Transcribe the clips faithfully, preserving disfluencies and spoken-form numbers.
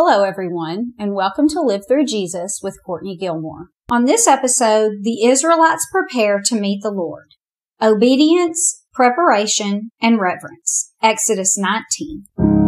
Hello, everyone, and welcome to Live Through Jesus with Courtney Gilmore. On this episode, the Israelites prepare to meet the Lord. Obedience, preparation, and reverence. Exodus nineteen.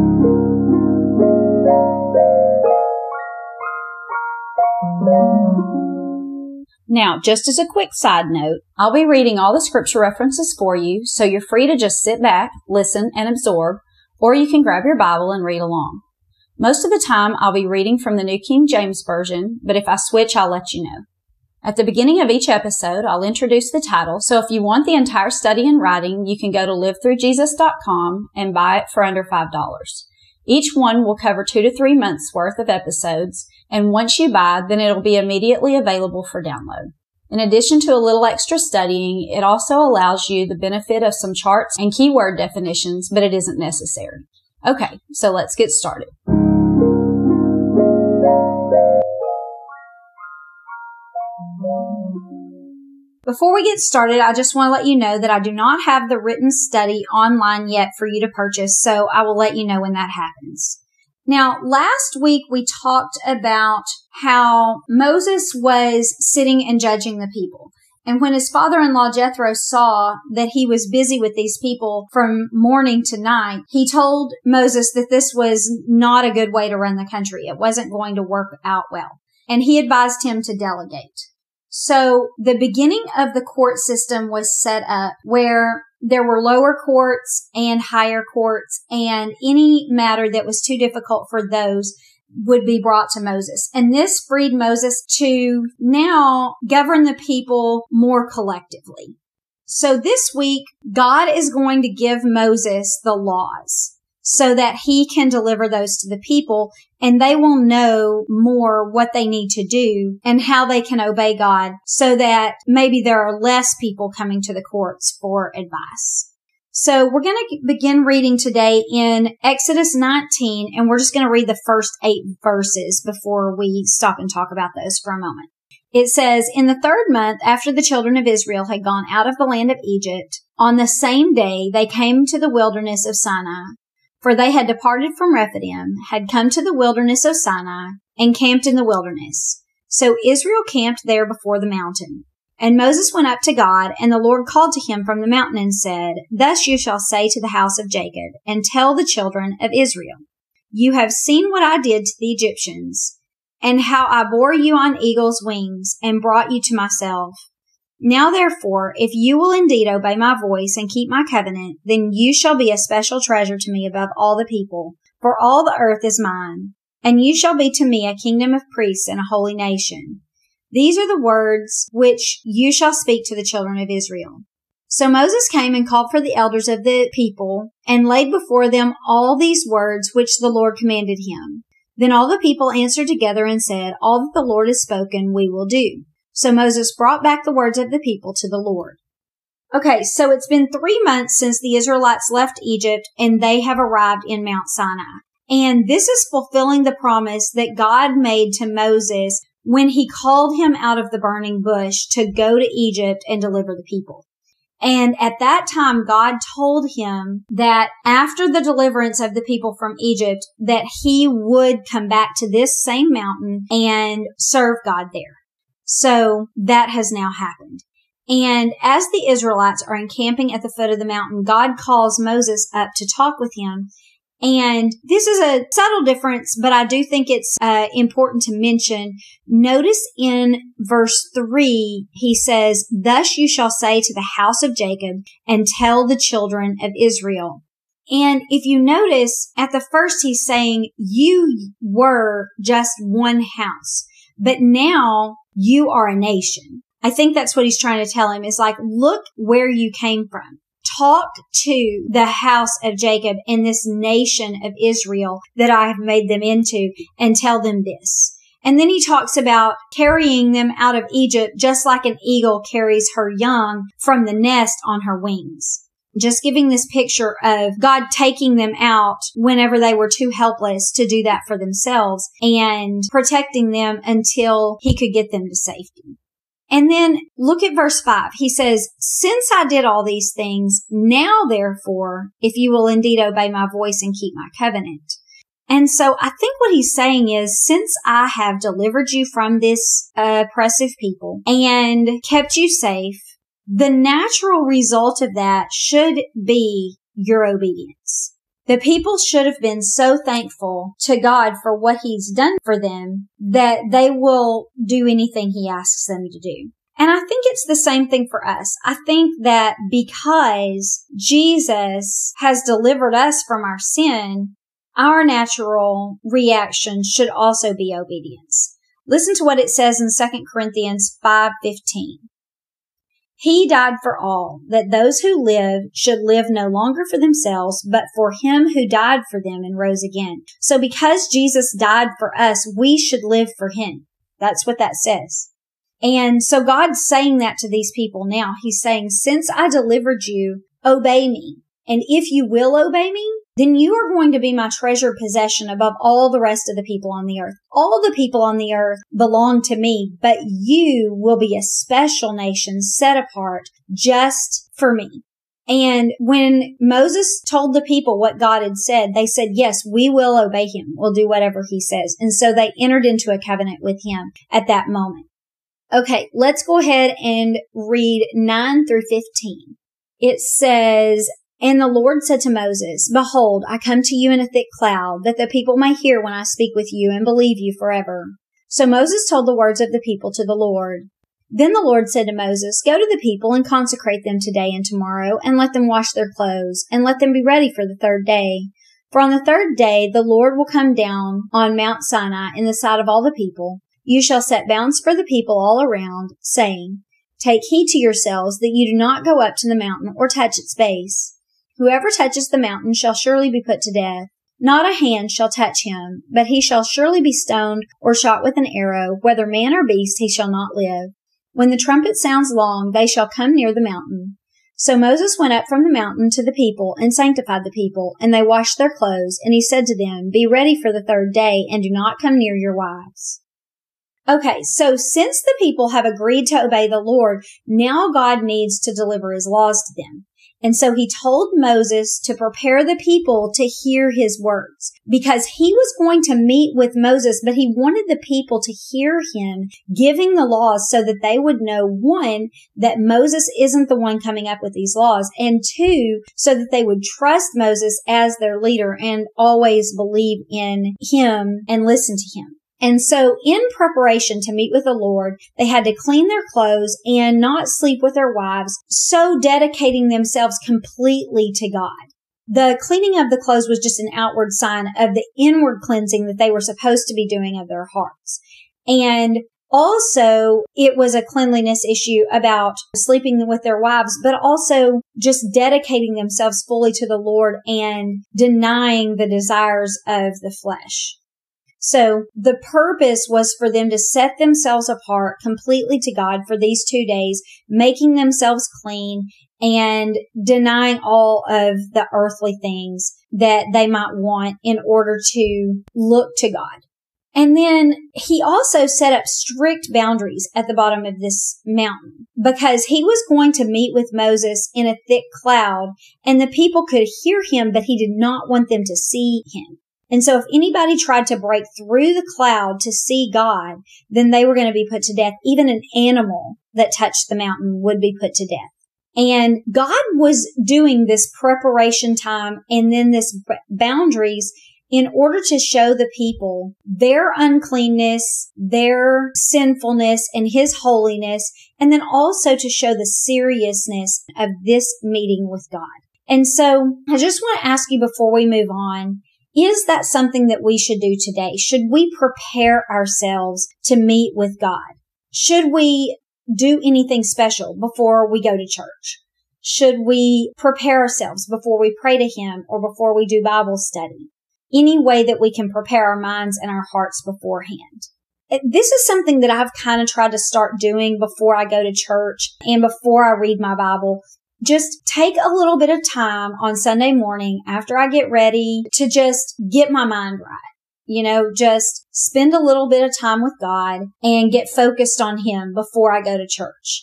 Now, just as a quick side note, I'll be reading all the scripture references for you, so you're free to just sit back, listen, and absorb, or you can grab your Bible and read along. Most of the time, I'll be reading from the New King James Version, but if I switch, I'll let you know. At the beginning of each episode, I'll introduce the title, so if you want the entire study in writing, you can go to live through jesus dot com and buy it for under five dollars. Each one will cover two to three months worth of episodes, and once you buy, then it'll be immediately available for download. In addition to a little extra studying, it also allows you the benefit of some charts and keyword definitions, but it isn't necessary. Okay, so let's get started. Before we get started, I just want to let you know that I do not have the written study online yet for you to purchase, so I will let you know when that happens. Now, last week we talked about how Moses was sitting and judging the people. And when his father-in-law Jethro saw that he was busy with these people from morning to night, he told Moses that this was not a good way to run the country. It wasn't going to work out well. And he advised him to delegate. So the beginning of the court system was set up where there were lower courts and higher courts, and any matter that was too difficult for those would be brought to Moses. And this freed Moses to now govern the people more collectively. So this week, God is going to give Moses the laws so that he can deliver those to the people, and they will know more what they need to do and how they can obey God, so that maybe there are less people coming to the courts for advice. So we're going to begin reading today in Exodus nineteen, and we're just going to read the first eight verses before we stop and talk about those for a moment. It says, "In the third month, after the children of Israel had gone out of the land of Egypt, on the same day they came to the wilderness of Sinai. For they had departed from Rephidim, had come to the wilderness of Sinai, and camped in the wilderness. So Israel camped there before the mountain. And Moses went up to God, and the Lord called to him from the mountain and said, Thus you shall say to the house of Jacob, and tell the children of Israel, You have seen what I did to the Egyptians, and how I bore you on eagle's wings, and brought you to myself. Now therefore, if you will indeed obey my voice and keep my covenant, then you shall be a special treasure to me above all the people, for all the earth is mine. And you shall be to me a kingdom of priests and a holy nation. These are the words which you shall speak to the children of Israel. So Moses came and called for the elders of the people, and laid before them all these words which the Lord commanded him. Then all the people answered together and said, All that the Lord has spoken we will do. So Moses brought back the words of the people to the Lord." Okay, so it's been three months since the Israelites left Egypt, and they have arrived in Mount Sinai. And this is fulfilling the promise that God made to Moses when he called him out of the burning bush to go to Egypt and deliver the people. And at that time, God told him that after the deliverance of the people from Egypt, that he would come back to this same mountain and serve God there. So that has now happened. And as the Israelites are encamping at the foot of the mountain, God calls Moses up to talk with him. And this is a subtle difference, but I do think it's uh, important to mention. Notice in verse three, he says, Thus you shall say to the house of Jacob, and tell the children of Israel. And if you notice, at the first he's saying, you were just one house, but now you are a nation. I think that's what he's trying to tell him, is like, look where you came from. Talk to the house of Jacob and this nation of Israel that I have made them into, and tell them this. And then he talks about carrying them out of Egypt just like an eagle carries her young from the nest on her wings. Just giving this picture of God taking them out whenever they were too helpless to do that for themselves, and protecting them until he could get them to safety. And then look at verse five. He says, Since I did all these things, now therefore, if you will indeed obey my voice and keep my covenant. And so I think what he's saying is, since I have delivered you from this uh, oppressive people and kept you safe, the natural result of that should be your obedience. The people should have been so thankful to God for what he's done for them that they will do anything he asks them to do. And I think it's the same thing for us. I think that because Jesus has delivered us from our sin, our natural reaction should also be obedience. Listen to what it says in Second Corinthians five fifteen. He died for all, that those who live should live no longer for themselves, but for him who died for them and rose again. So because Jesus died for us, we should live for him. That's what that says. And so God's saying that to these people now. He's saying, since I delivered you, obey me. And if you will obey me, then you are going to be my treasured possession above all the rest of the people on the earth. All the people on the earth belong to me, but you will be a special nation set apart just for me. And when Moses told the people what God had said, they said, yes, we will obey him. We'll do whatever he says. And so they entered into a covenant with him at that moment. Okay, let's go ahead and read nine through fifteen. It says, and the Lord said to Moses, behold, I come to you in a thick cloud, that the people may hear when I speak with you and believe you forever. So Moses told the words of the people to the Lord. Then the Lord said to Moses, go to the people and consecrate them today and tomorrow, and let them wash their clothes, and let them be ready for the third day. For on the third day the Lord will come down on Mount Sinai in the sight of all the people. You shall set bounds for the people all around, saying, take heed to yourselves that you do not go up to the mountain or touch its base. Whoever touches the mountain shall surely be put to death. Not a hand shall touch him, but he shall surely be stoned or shot with an arrow. Whether man or beast, he shall not live. When the trumpet sounds long, they shall come near the mountain. So Moses went up from the mountain to the people and sanctified the people, and they washed their clothes. And he said to them, be ready for the third day, and do not come near your wives. Okay, so since the people have agreed to obey the Lord, now God needs to deliver his laws to them. And so he told Moses to prepare the people to hear his words, because he was going to meet with Moses, but he wanted the people to hear him giving the laws so that they would know, one, that Moses isn't the one coming up with these laws, and two, so that they would trust Moses as their leader and always believe in him and listen to him. And so in preparation to meet with the Lord, they had to clean their clothes and not sleep with their wives, so dedicating themselves completely to God. The cleaning of the clothes was just an outward sign of the inward cleansing that they were supposed to be doing of their hearts. And also, it was a cleanliness issue about sleeping with their wives, but also just dedicating themselves fully to the Lord and denying the desires of the flesh. So the purpose was for them to set themselves apart completely to God for these two days, making themselves clean and denying all of the earthly things that they might want in order to look to God. And then he also set up strict boundaries at the bottom of this mountain, because he was going to meet with Moses in a thick cloud, and the people could hear him, but he did not want them to see him. And so if anybody tried to break through the cloud to see God, then they were going to be put to death. Even an animal that touched the mountain would be put to death. And God was doing this preparation time and then this boundaries in order to show the people their uncleanness, their sinfulness, and his holiness, and then also to show the seriousness of this meeting with God. And so I just want to ask you before we move on, is that something that we should do today? Should we prepare ourselves to meet with God? Should we do anything special before we go to church? Should we prepare ourselves before we pray to him or before we do Bible study? Any way that we can prepare our minds and our hearts beforehand. This is something that I've kind of tried to start doing before I go to church and before I read my Bible. Just take a little bit of time on Sunday morning after I get ready to just get my mind right. You know, just spend a little bit of time with God and get focused on him before I go to church.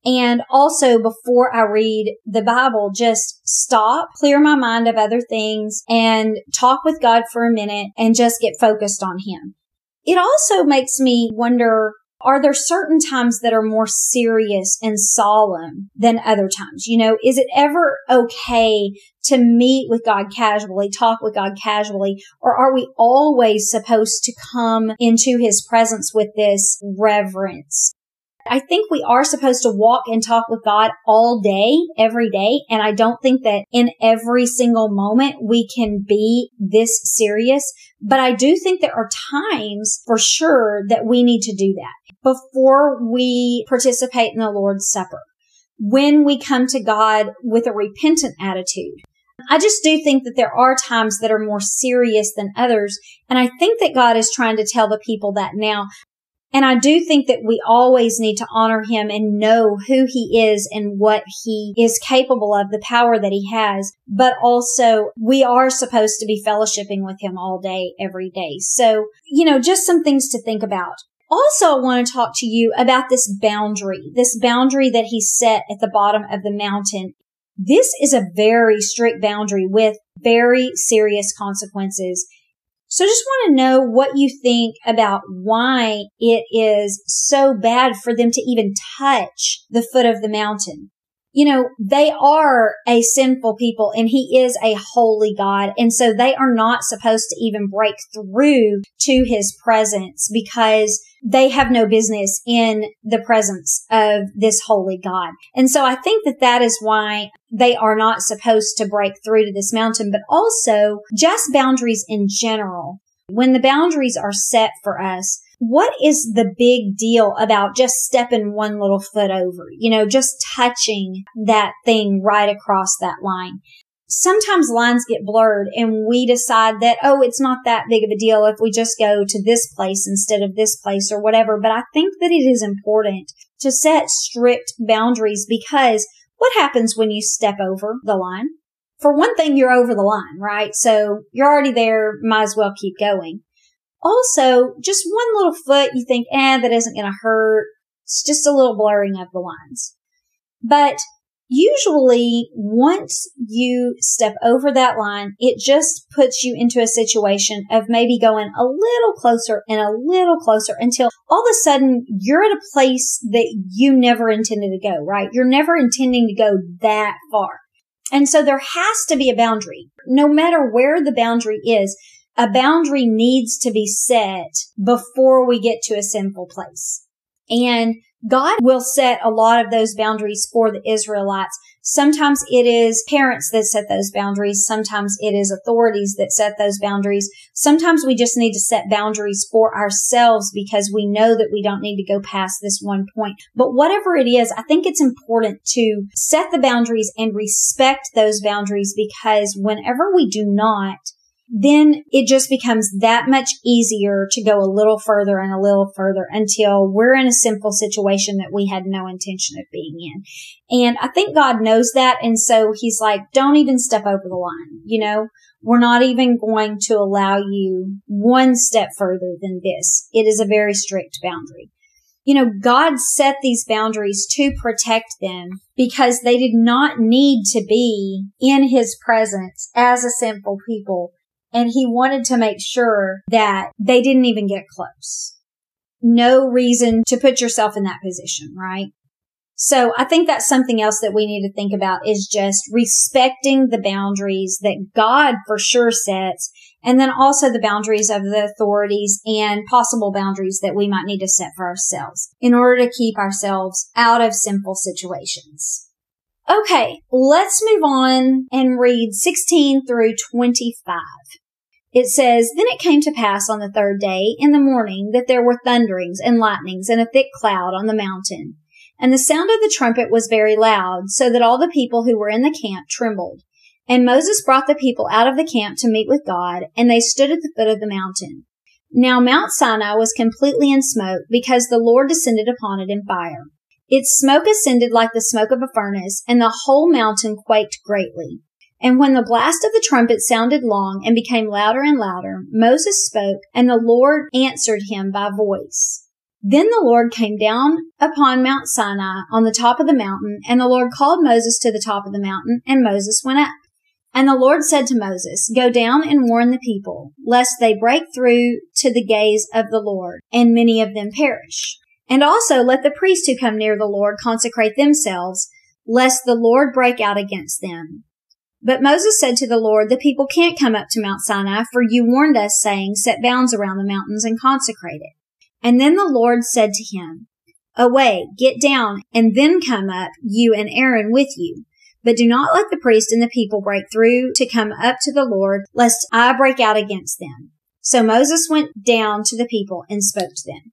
And also before I read the Bible, just stop, clear my mind of other things and talk with God for a minute and just get focused on Him. It also makes me wonder, are there certain times that are more serious and solemn than other times? You know, is it ever okay to meet with God casually, talk with God casually, or are we always supposed to come into His presence with this reverence? I think we are supposed to walk and talk with God all day, every day. And I don't think that in every single moment we can be this serious. But I do think there are times for sure that we need to do that before we participate in the Lord's Supper. When we come to God with a repentant attitude. I just do think that there are times that are more serious than others. And I think that God is trying to tell the people that now. And I do think that we always need to honor Him and know who He is and what He is capable of, the power that He has. But also, we are supposed to be fellowshipping with Him all day, every day. So, you know, just some things to think about. Also, I want to talk to you about this boundary, this boundary that He set at the bottom of the mountain. This is a very strict boundary with very serious consequences. So just want to know what you think about why it is so bad for them to even touch the foot of the mountain. You know, they are a sinful people and He is a holy God. And so they are not supposed to even break through to His presence because they have no business in the presence of this holy God. And so I think that that is why they are not supposed to break through to this mountain, but also just boundaries in general. When the boundaries are set for us, what is the big deal about just stepping one little foot over? You know, just touching that thing right across that line. Sometimes lines get blurred and we decide that, oh, it's not that big of a deal if we just go to this place instead of this place or whatever. But I think that it is important to set strict boundaries because what happens when you step over the line? For one thing, you're over the line, right? So you're already there, might as well keep going. Also, just one little foot, you think, eh, that isn't going to hurt. It's just a little blurring of the lines. But usually, once you step over that line, it just puts you into a situation of maybe going a little closer and a little closer until all of a sudden you're at a place that you never intended to go, right? You're never intending to go that far. And so there has to be a boundary. No matter where the boundary is, a boundary needs to be set before we get to a sinful place. And God will set a lot of those boundaries for the Israelites. Sometimes it is parents that set those boundaries. Sometimes it is authorities that set those boundaries. Sometimes we just need to set boundaries for ourselves because we know that we don't need to go past this one point. But whatever it is, I think it's important to set the boundaries and respect those boundaries because whenever we do not, then it just becomes that much easier to go a little further and a little further until we're in a sinful situation that we had no intention of being in. And I think God knows that. And so He's like, don't even step over the line. You know, we're not even going to allow you one step further than this. It is a very strict boundary. You know, God set these boundaries to protect them because they did not need to be in His presence as a sinful people. And He wanted to make sure that they didn't even get close. No reason to put yourself in that position, right? So I think that's something else that we need to think about is just respecting the boundaries that God for sure sets, and then also the boundaries of the authorities and possible boundaries that we might need to set for ourselves in order to keep ourselves out of sinful situations. Okay, let's move on and read sixteen through twenty-five. It says, Then it came to pass on the third day in the morning that there were thunderings and lightnings and a thick cloud on the mountain. And the sound of the trumpet was very loud, so that all the people who were in the camp trembled. And Moses brought the people out of the camp to meet with God, and they stood at the foot of the mountain. Now Mount Sinai was completely in smoke, because the Lord descended upon it in fire. Its smoke ascended like the smoke of a furnace, and the whole mountain quaked greatly. And when the blast of the trumpet sounded long and became louder and louder, Moses spoke, and the Lord answered him by voice. Then the Lord came down upon Mount Sinai on the top of the mountain, and the Lord called Moses to the top of the mountain, and Moses went up. And the Lord said to Moses, Go down and warn the people, lest they break through to the gaze of the Lord, and many of them perish. And also let the priests who come near the Lord consecrate themselves, lest the Lord break out against them. But Moses said to the Lord, The people can't come up to Mount Sinai, for you warned us, saying, Set bounds around the mountains and consecrate it. And then the Lord said to him, Away, get down, and then come up, you and Aaron with you. But do not let the priest and the people break through to come up to the Lord, lest I break out against them. So Moses went down to the people and spoke to them.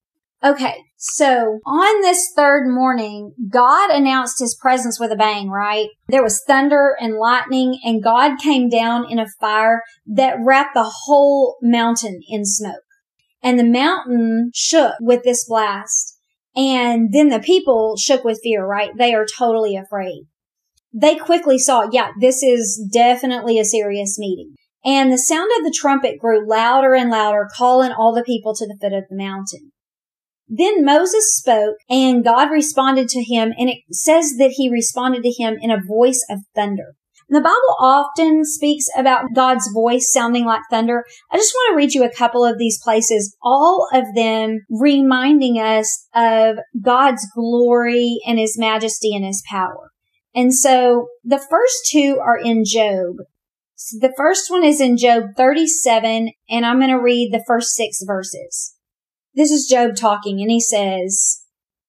Okay, so on this third morning, God announced his presence with a bang, right? There was thunder and lightning, and God came down in a fire that wrapped the whole mountain in smoke. And the mountain shook with this blast. And then the people shook with fear, right? They are totally afraid. They quickly saw, yeah, this is definitely a serious meeting. And the sound of the trumpet grew louder and louder, calling all the people to the foot of the mountain. Then Moses spoke, and God responded to him, and it says that he responded to him in a voice of thunder. The Bible often speaks about God's voice sounding like thunder. I just want to read you a couple of these places, all of them reminding us of God's glory and his majesty and his power. And so the first two are in Job. So the first one is in Job thirty-seven, and I'm going to read the first six verses. This is Job talking, and he says,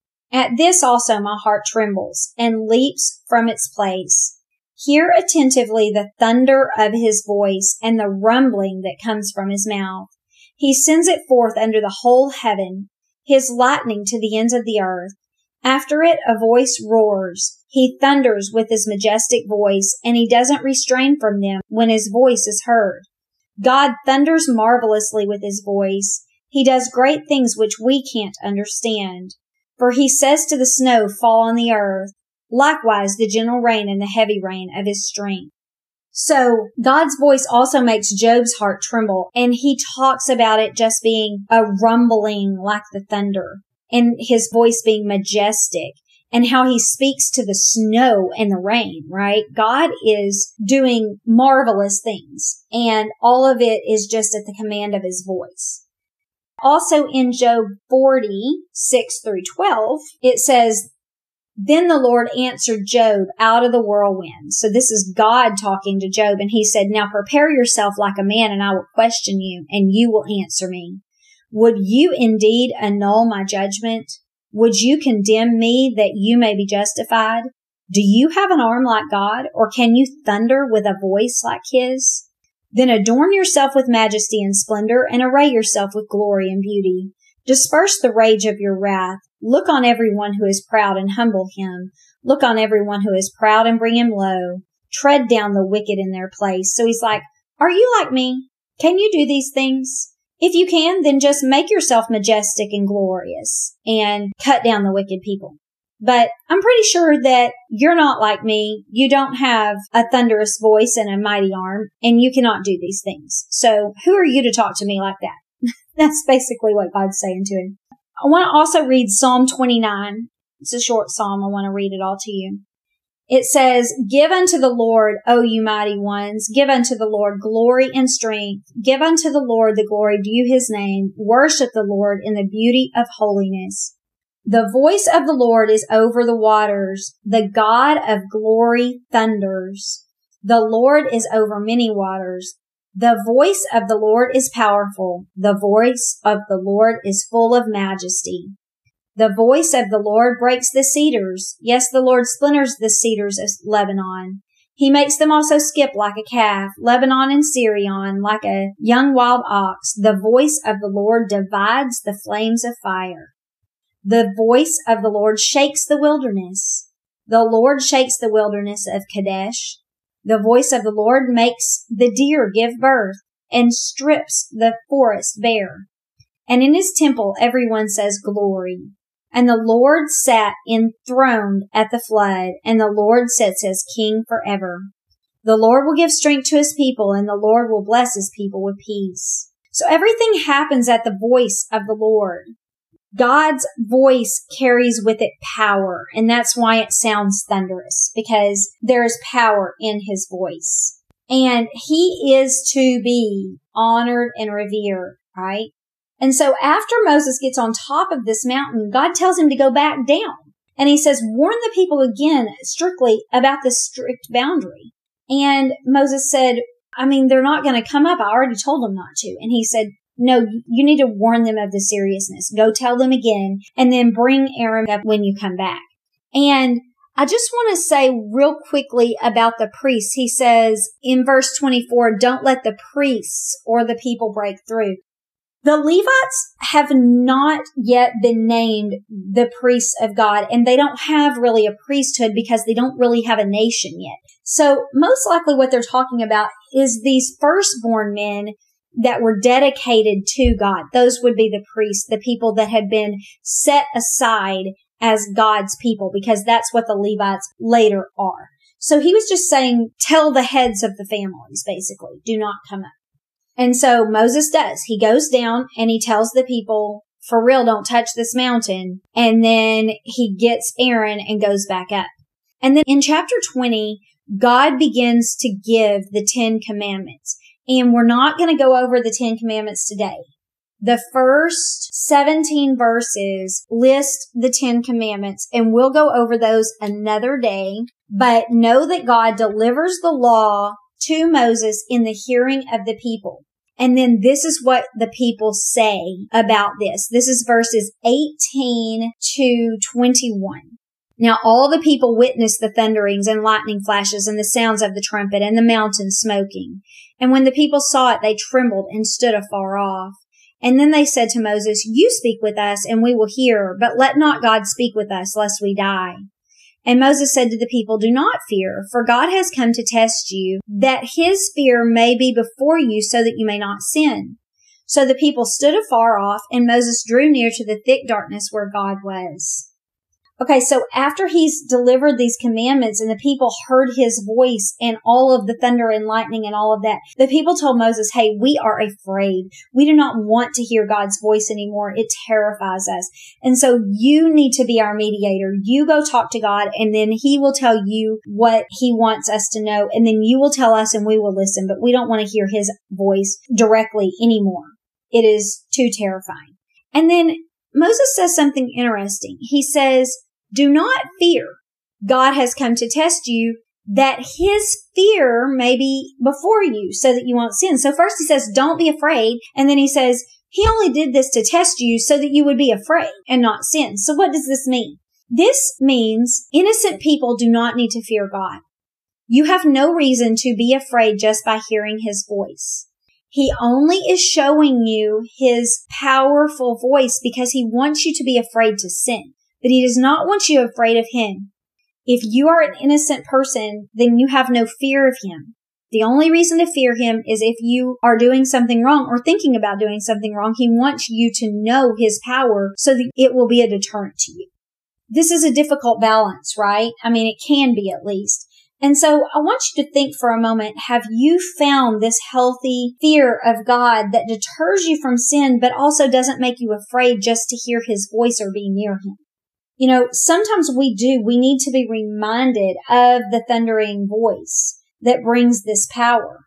At this also my heart trembles and leaps from its place. Hear attentively the thunder of his voice and the rumbling that comes from his mouth. He sends it forth under the whole heaven, his lightning to the ends of the earth. After it, a voice roars. He thunders with his majestic voice, and he doesn't restrain from them when his voice is heard. God thunders marvelously with his voice. He does great things which we can't understand. For he says to the snow, Fall on the earth. Likewise, the gentle rain and the heavy rain of his strength. So God's voice also makes Job's heart tremble, and he talks about it just being a rumbling like the thunder, and his voice being majestic, and how he speaks to the snow and the rain, right? God is doing marvelous things, and all of it is just at the command of his voice. Also in Job forty, six through twelve, it says, Then the Lord answered Job out of the whirlwind. So this is God talking to Job, and he said, Now prepare yourself like a man, and I will question you, and you will answer me. Would you indeed annul my judgment? Would you condemn me that you may be justified? Do you have an arm like God, or can you thunder with a voice like his? Then adorn yourself with majesty and splendor, and array yourself with glory and beauty. Disperse the rage of your wrath. Look on everyone who is proud and humble him. Look on everyone who is proud and bring him low. Tread down the wicked in their place. So he's like, are you like me? Can you do these things? If you can, then just make yourself majestic and glorious and cut down the wicked people. But I'm pretty sure that you're not like me. You don't have a thunderous voice and a mighty arm, and you cannot do these things. So who are you to talk to me like that? That's basically what God's saying to him. I want to also read Psalm twenty-nine. It's a short psalm. I want to read it all to you. It says, Give unto the Lord, O you mighty ones. Give unto the Lord glory and strength. Give unto the Lord the glory due his name. Worship the Lord in the beauty of holiness. The voice of the Lord is over the waters. The God of glory thunders. The Lord is over many waters. The voice of the Lord is powerful. The voice of the Lord is full of majesty. The voice of the Lord breaks the cedars. Yes, the Lord splinters the cedars of Lebanon. He makes them also skip like a calf, Lebanon and Syrian, like a young wild ox. The voice of the Lord divides the flames of fire. The voice of the Lord shakes the wilderness. The Lord shakes the wilderness of Kadesh. The voice of the Lord makes the deer give birth and strips the forest bare. And in his temple everyone says glory. And the Lord sat enthroned at the flood, and the Lord sits as king forever. The Lord will give strength to his people, and the Lord will bless his people with peace. So everything happens at the voice of the Lord. God's voice carries with it power, and that's why it sounds thunderous, because there is power in his voice. And he is to be honored and revered, right? And so after Moses gets on top of this mountain, God tells him to go back down. And he says, warn the people again strictly about this strict boundary. And Moses said, I mean, they're not going to come up. I already told them not to. And he said, no, you need to warn them of the seriousness. Go tell them again, and then bring Aaron up when you come back. And I just want to say real quickly about the priests. He says in verse twenty-four, don't let the priests or the people break through. The Levites have not yet been named the priests of God, and they don't have really a priesthood because they don't really have a nation yet. So most likely what they're talking about is these firstborn men that were dedicated to God. Those would be the priests, the people that had been set aside as God's people, because that's what the Levites later are. So he was just saying, tell the heads of the families, basically, do not come up. And so Moses does. He goes down and he tells the people, for real, don't touch this mountain. And then he gets Aaron and goes back up. And then in chapter twenty, God begins to give the Ten Commandments. And we're not going to go over the Ten Commandments today. The first seventeen verses list the Ten Commandments, and we'll go over those another day. But know that God delivers the law to Moses in the hearing of the people. And then this is what the people say about this. This is verses eighteen to twenty-one. Now all the people witnessed the thunderings and lightning flashes and the sounds of the trumpet and the mountain smoking. And when the people saw it, they trembled and stood afar off. And then they said to Moses, you speak with us and we will hear, but let not God speak with us lest we die. And Moses said to the people, do not fear, for God has come to test you, that his fear may be before you so that you may not sin. So the people stood afar off, and Moses drew near to the thick darkness where God was. Okay, so after he's delivered these commandments and the people heard his voice and all of the thunder and lightning and all of that, the people told Moses, hey, we are afraid. We do not want to hear God's voice anymore. It terrifies us. And so you need to be our mediator. You go talk to God, and then he will tell you what he wants us to know. And then you will tell us and we will listen, but we don't want to hear his voice directly anymore. It is too terrifying. And then Moses says something interesting. He says, do not fear. God has come to test you, that his fear may be before you so that you won't sin. So first he says, don't be afraid. And then he says, he only did this to test you so that you would be afraid and not sin. So what does this mean? This means innocent people do not need to fear God. You have no reason to be afraid just by hearing his voice. He only is showing you his powerful voice because he wants you to be afraid to sin. But he does not want you afraid of him. If you are an innocent person, then you have no fear of him. The only reason to fear him is if you are doing something wrong or thinking about doing something wrong. He wants you to know his power so that it will be a deterrent to you. This is a difficult balance, right? I mean, it can be at least. And so I want you to think for a moment, have you found this healthy fear of God that deters you from sin, but also doesn't make you afraid just to hear his voice or be near him? You know, sometimes we do. We need to be reminded of the thundering voice that brings this power.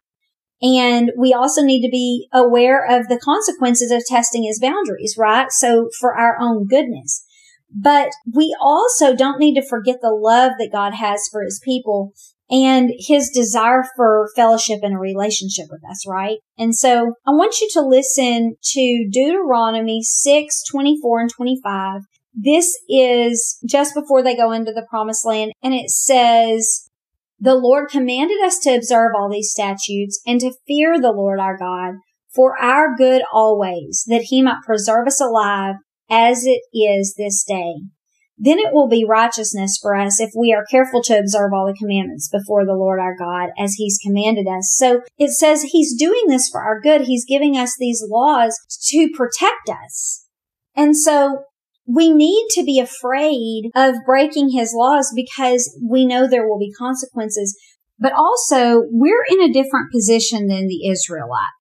And we also need to be aware of the consequences of testing his boundaries, right? So for our own goodness. But we also don't need to forget the love that God has for his people and his desire for fellowship and a relationship with us, right? And so I want you to listen to Deuteronomy six, twenty-four and twenty-five. This is just before they go into the promised land, and it says, the Lord commanded us to observe all these statutes and to fear the Lord our God for our good always, that he might preserve us alive as it is this day. Then it will be righteousness for us if we are careful to observe all the commandments before the Lord our God as he's commanded us. So it says he's doing this for our good. He's giving us these laws to protect us. And so we need to be afraid of breaking his laws because we know there will be consequences. But also, we're in a different position than the Israelites.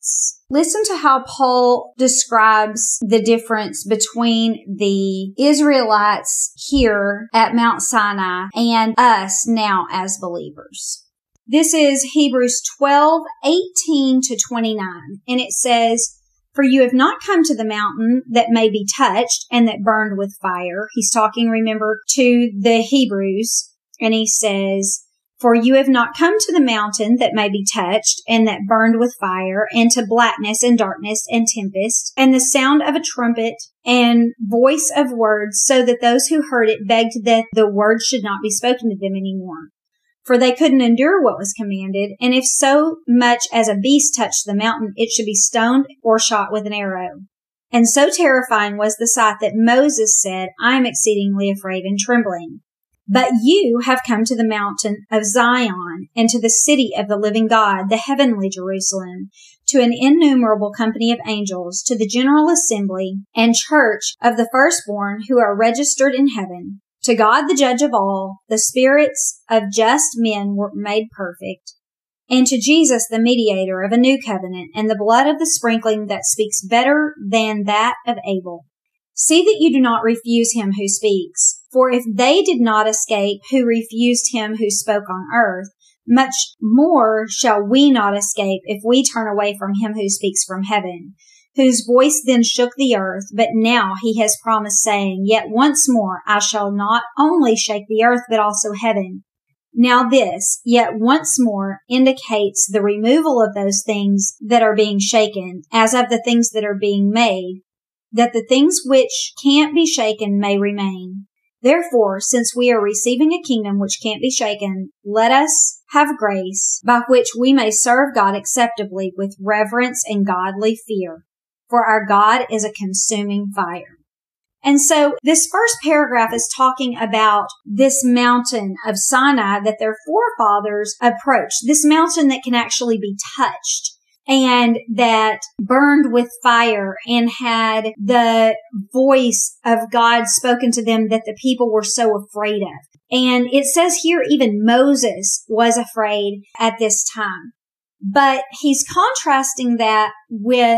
Listen to how Paul describes the difference between the Israelites here at Mount Sinai and us now as believers. This is Hebrews twelve, eighteen to twenty-nine, and it says, "For you have not come to the mountain that may be touched and that burned with fire." He's talking, remember, to the Hebrews, and he says, "For you have not come to the mountain that may be touched and that burned with fire, and to blackness and darkness and tempest, and the sound of a trumpet and voice of words, so that those who heard it begged that the words should not be spoken to them any more. For they couldn't endure what was commanded, and if so much as a beast touched the mountain, it should be stoned or shot with an arrow. And so terrifying was the sight that Moses said, 'I am exceedingly afraid and trembling.' But you have come to the mountain of Zion, and to the city of the living God, the heavenly Jerusalem, to an innumerable company of angels, to the general assembly and church of the firstborn who are registered in heaven, to God the judge of all, the spirits of just men were made perfect, and to Jesus the mediator of a new covenant, and the blood of the sprinkling that speaks better than that of Abel. See that you do not refuse him who speaks. For if they did not escape who refused him who spoke on earth, much more shall we not escape if we turn away from him who speaks from heaven, whose voice then shook the earth, but now he has promised, saying, 'Yet once more I shall not only shake the earth, but also heaven.' Now this, 'yet once more,' indicates the removal of those things that are being shaken, as of the things that are being made, that the things which can't be shaken may remain. Therefore, since we are receiving a kingdom which can't be shaken, let us have grace by which we may serve God acceptably with reverence and godly fear. For our God is a consuming fire." And so this first paragraph is talking about this mountain of Sinai that their forefathers approached, this mountain that can actually be touched, and that burned with fire and had the voice of God spoken to them that the people were so afraid of. And it says here even Moses was afraid at this time. But he's contrasting that with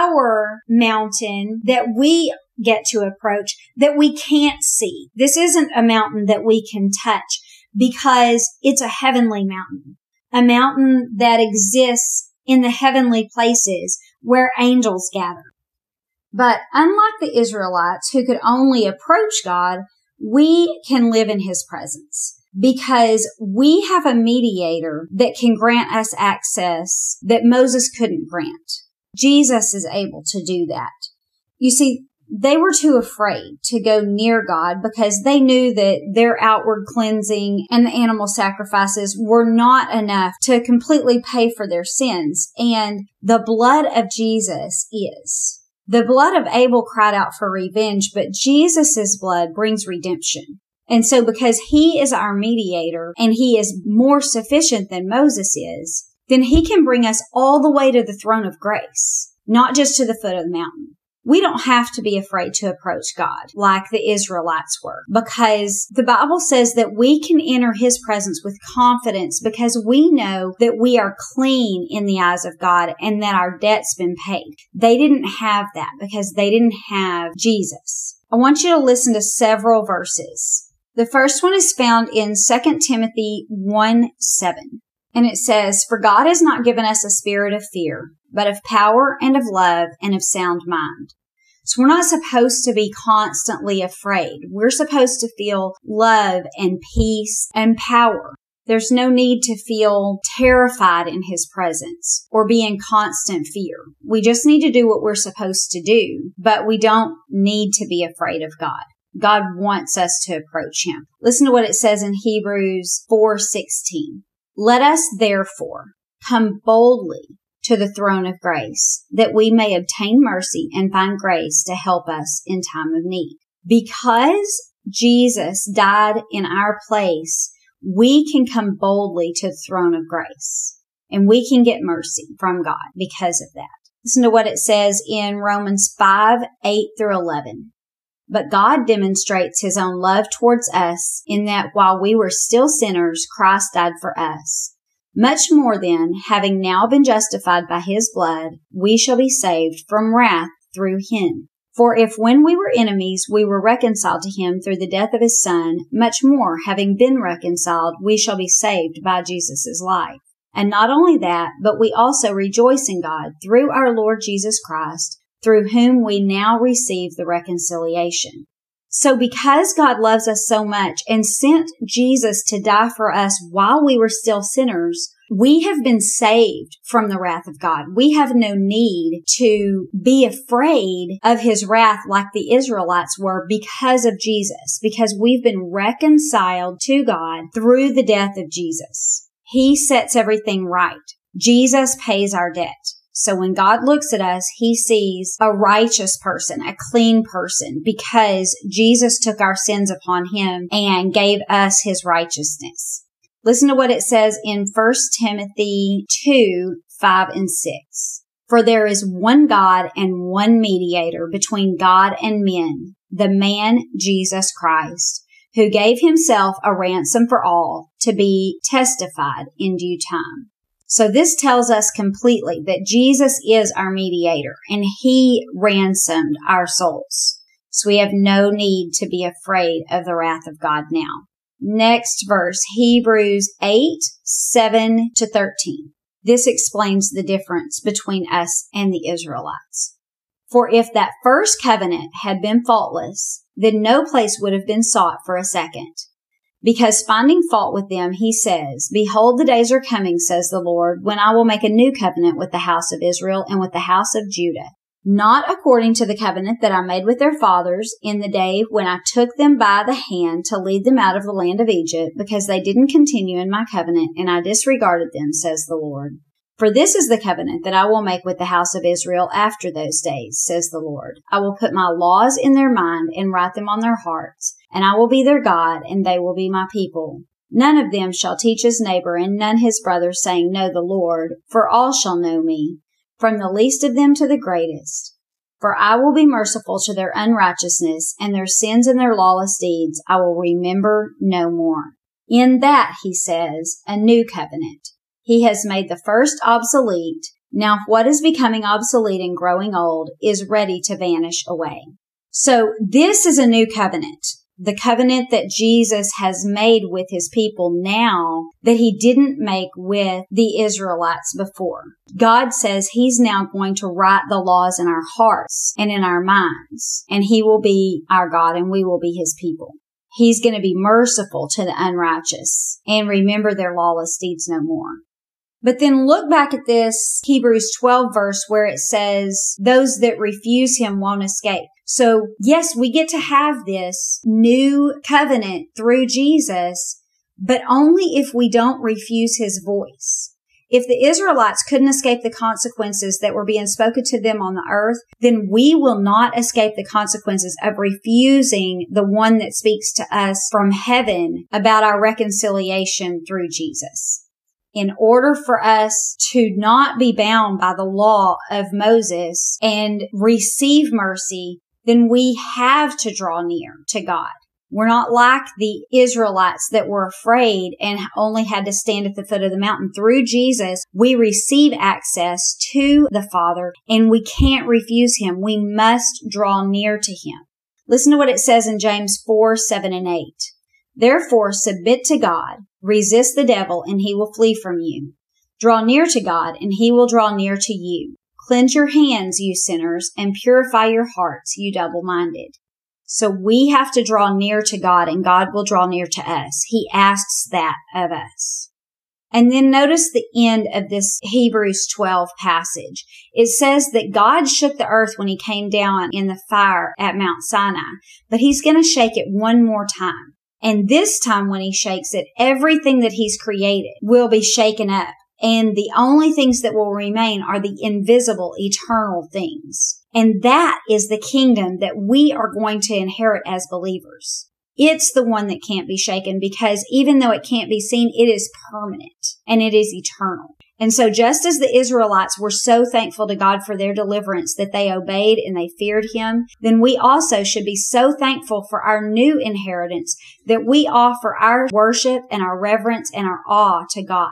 our mountain that we get to approach, that we can't see. This isn't a mountain that we can touch because it's a heavenly mountain, a mountain that exists in the heavenly places where angels gather. But unlike the Israelites who could only approach God, we can live in his presence because we have a mediator that can grant us access that Moses couldn't grant. Jesus is able to do that. You see, they were too afraid to go near God because they knew that their outward cleansing and the animal sacrifices were not enough to completely pay for their sins. And the blood of Jesus is. The blood of Abel cried out for revenge, but Jesus' blood brings redemption. And so because he is our mediator and he is more sufficient than Moses is, then he can bring us all the way to the throne of grace, not just to the foot of the mountain. We don't have to be afraid to approach God like the Israelites were, because the Bible says that we can enter his presence with confidence because we know that we are clean in the eyes of God and that our debt's been paid. They didn't have that because they didn't have Jesus. I want you to listen to several verses. The first one is found in Second Timothy one seven. And it says, "For God has not given us a spirit of fear, but of power and of love and of sound mind." So we're not supposed to be constantly afraid. We're supposed to feel love and peace and power. There's no need to feel terrified in his presence or be in constant fear. We just need to do what we're supposed to do, but we don't need to be afraid of God. God wants us to approach him. Listen to what it says in Hebrews four sixteen. "Let us therefore come boldly to the throne of grace, that we may obtain mercy and find grace to help us in time of need." Because Jesus died in our place, we can come boldly to the throne of grace, and we can get mercy from God because of that. Listen to what it says in Romans five eight through eleven. "But God demonstrates his own love towards us in that while we were still sinners, Christ died for us. Much more then, having now been justified by his blood, we shall be saved from wrath through him. For if when we were enemies we were reconciled to him through the death of his Son, much more, having been reconciled, we shall be saved by Jesus' life. And not only that, but we also rejoice in God through our Lord Jesus Christ, through whom we now receive the reconciliation. So because God loves us so much and sent Jesus to die for us while we were still sinners, we have been saved from the wrath of God. We have no need to be afraid of his wrath like the Israelites were because of Jesus, because we've been reconciled to God through the death of Jesus. He sets everything right. Jesus pays our debt. So when God looks at us, he sees a righteous person, a clean person, because Jesus took our sins upon him and gave us his righteousness. Listen to what it says in First Timothy two, five and six. For there is one God and one mediator between God and men, the man Jesus Christ, who gave himself a ransom for all to be testified in due time. So this tells us completely that Jesus is our mediator and he ransomed our souls. So we have no need to be afraid of the wrath of God now. Next verse, Hebrews eight, seven to thirteen. This explains the difference between us and the Israelites. For if that first covenant had been faultless, then no place would have been sought for a second. Because finding fault with them, he says, Behold, the days are coming, says the Lord, when I will make a new covenant with the house of Israel and with the house of Judah, not according to the covenant that I made with their fathers in the day when I took them by the hand to lead them out of the land of Egypt, because they didn't continue in my covenant, and I disregarded them, says the Lord. For this is the covenant that I will make with the house of Israel after those days, says the Lord. I will put my laws in their mind and write them on their hearts, and I will be their God, and they will be my people. None of them shall teach his neighbor and none his brother, saying, Know the Lord, for all shall know me, from the least of them to the greatest. For I will be merciful to their unrighteousness, and their sins and their lawless deeds I will remember no more. In that, he says, a new covenant. He has made the first obsolete. Now what is becoming obsolete and growing old is ready to vanish away. So this is a new covenant. The covenant that Jesus has made with his people now that he didn't make with the Israelites before. God says he's now going to write the laws in our hearts and in our minds, and he will be our God and we will be his people. He's going to be merciful to the unrighteous and remember their lawless deeds no more. But then look back at this Hebrews twelve verse where it says, those that refuse him won't escape. So yes, we get to have this new covenant through Jesus, but only if we don't refuse his voice. If the Israelites couldn't escape the consequences that were being spoken to them on the earth, then we will not escape the consequences of refusing the one that speaks to us from heaven about our reconciliation through Jesus. In order for us to not be bound by the law of Moses and receive mercy, then we have to draw near to God. We're not like the Israelites that were afraid and only had to stand at the foot of the mountain. Through Jesus, we receive access to the Father and we can't refuse him. We must draw near to him. Listen to what it says in James four, seven and eight. Therefore, submit to God, resist the devil, and he will flee from you. Draw near to God, and he will draw near to you. Cleanse your hands, you sinners, and purify your hearts, you double-minded. So we have to draw near to God, and God will draw near to us. He asks that of us. And then notice the end of this Hebrews twelve passage. It says that God shook the earth when he came down in the fire at Mount Sinai, but he's going to shake it one more time. And this time when he shakes it, everything that he's created will be shaken up. And the only things that will remain are the invisible, eternal things. And that is the kingdom that we are going to inherit as believers. It's the one that can't be shaken because even though it can't be seen, it is permanent and it is eternal. And so just as the Israelites were so thankful to God for their deliverance that they obeyed and they feared him, then we also should be so thankful for our new inheritance that we offer our worship and our reverence and our awe to God.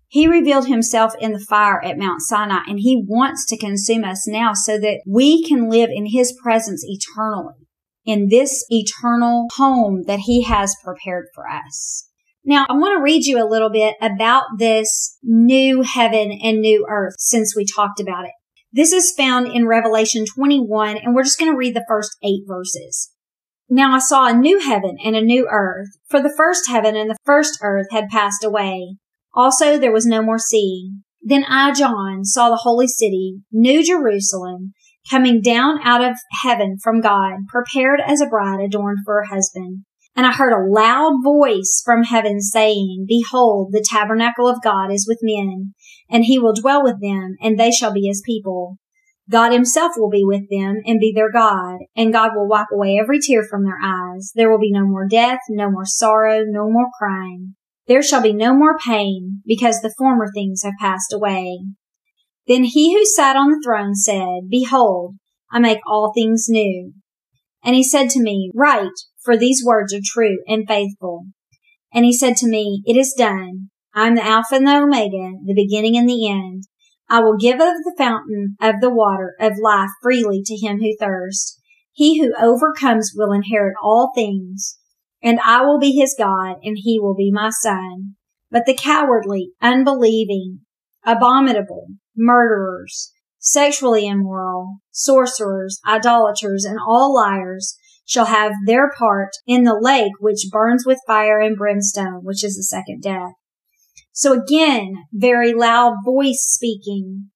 He revealed himself in the fire at Mount Sinai, and he wants to consume us now so that we can live in his presence eternally, in this eternal home that he has prepared for us. Now, I want to read you a little bit about this new heaven and new earth since we talked about it. This is found in Revelation twenty-one, and we're just going to read the first eight verses. Now I saw a new heaven and a new earth, for the first heaven and the first earth had passed away. Also there was no more sea. Then I, John, saw the holy city, New Jerusalem, coming down out of heaven from God, prepared as a bride adorned for her husband. And I heard a loud voice from heaven saying, Behold, the tabernacle of God is with men, and he will dwell with them, and they shall be his people. God himself will be with them and be their God, and God will wipe away every tear from their eyes. There will be no more death, no more sorrow, no more crying. There shall be no more pain, because the former things have passed away. Then he who sat on the throne said, Behold, I make all things new. And he said to me, Write, for these words are true and faithful. And he said to me, It is done. I am the Alpha and the Omega, the beginning and the end. I will give of the fountain of the water of life freely to him who thirsts. He who overcomes will inherit all things, and I will be his God, and he will be my son. But the cowardly, unbelieving, abominable, murderers, sexually immoral, sorcerers, idolaters, and all liars shall have their part in the lake which burns with fire and brimstone, which is the second death. So again, very loud voice speaking.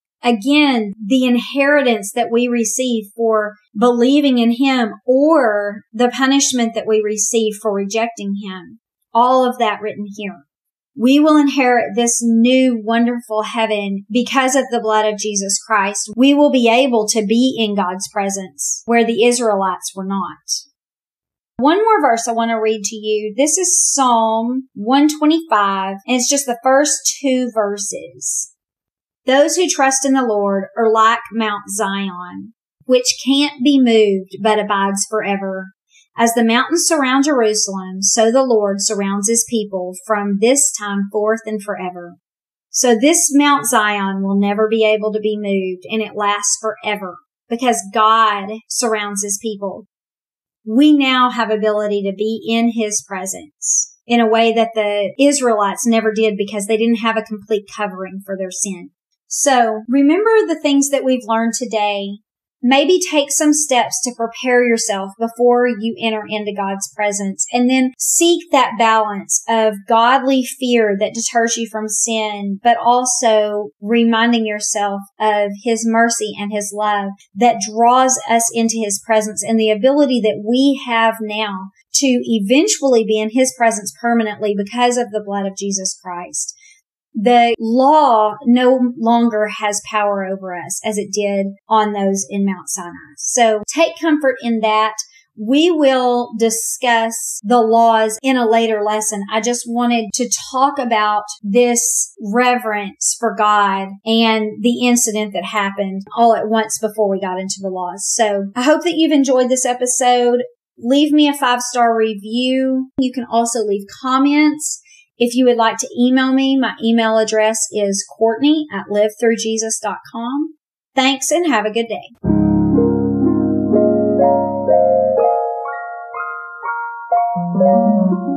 Again, the inheritance that we receive for believing in him, or the punishment that we receive for rejecting him. All of that written here. We will inherit this new wonderful heaven because of the blood of Jesus Christ. We will be able to be in God's presence where the Israelites were not. One more verse I want to read to you. This is Psalm one twenty-five, and it's just the first two verses. Those who trust in the Lord are like Mount Zion, which can't be moved but abides forever. As the mountains surround Jerusalem, so the Lord surrounds his people from this time forth and forever. So this Mount Zion will never be able to be moved, and it lasts forever because God surrounds his people. We now have ability to be in his presence in a way that the Israelites never did because they didn't have a complete covering for their sin. So remember the things that we've learned today. Maybe take some steps to prepare yourself before you enter into God's presence, and then seek that balance of godly fear that deters you from sin, but also reminding yourself of his mercy and his love that draws us into his presence, and the ability that we have now to eventually be in his presence permanently because of the blood of Jesus Christ. The law no longer has power over us as it did on those in Mount Sinai. So take comfort in that. We will discuss the laws in a later lesson. I just wanted to talk about this reverence for God and the incident that happened all at once before we got into the laws. So I hope that you've enjoyed this episode. Leave me a five-star review. You can also leave comments. If you would like to email me, my email address is Courtney at live through jesus dot com. Thanks and have a good day.